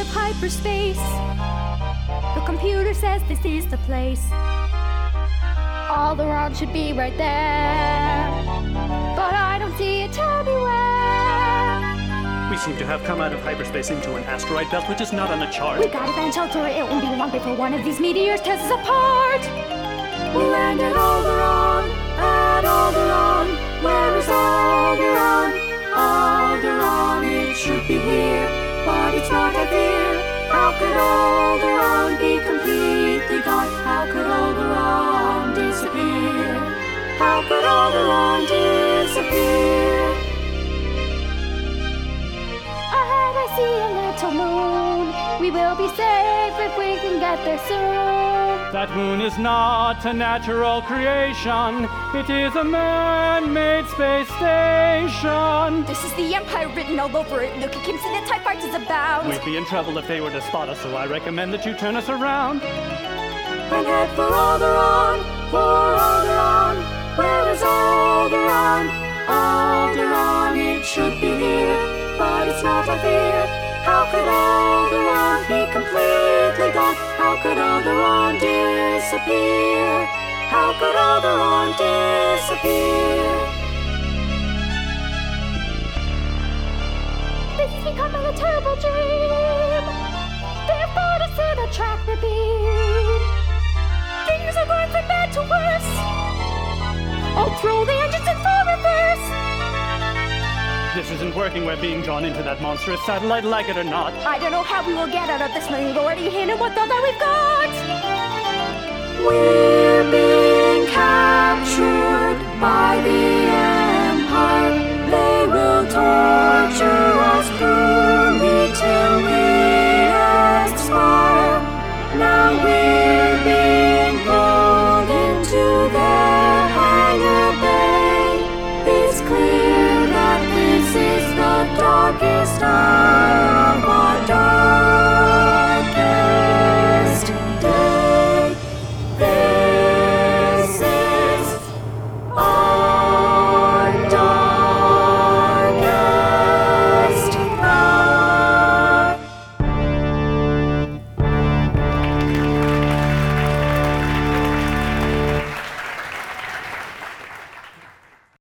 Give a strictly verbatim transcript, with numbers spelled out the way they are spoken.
of hyperspace. The computer says this is the place. Alderaan should be right there, but I don't see it anywhere. We seem to have come out of hyperspace into an asteroid belt, which is not on the chart. We gotta find shelter, it won't be long before one of these meteors tears us apart. We'll land at Alderaan, at Alderaan. Where is Alderaan? Alderaan, it should be here, but it's not, I fear. How could Alderaan be completely gone? How could Alderaan disappear? How could Alderaan disappear? Ahead I see a little moon. We will be safe if we can get there soon. That moon is not a natural creation. It is a man-made space station. This is the Empire written all over it. Look, it can see that TIE fighters abound. We'd be in trouble if they were to spot us, so I recommend that you turn us around. And head for Alderaan, for Alderaan. Where is Alderaan? Alderaan, it should be here, but it's not, I fear. How could Alderaan be completely gone? How could Alderaan disappear? How could Alderaan disappear? This is becoming a terrible dream. They've put us in a trap we're beam. Things are going from bad to worse. I'll throw the engines in full reverse. This isn't working. We're being drawn into that monstrous satellite, like it or not. I don't know how we will get out of this thing. We've already hinted what thought that we've got. We're being captured by the Empire. They will torture us cruelly till we expire. Now we're being pulled into their hangar bay. It's clear that this is the darkest hour.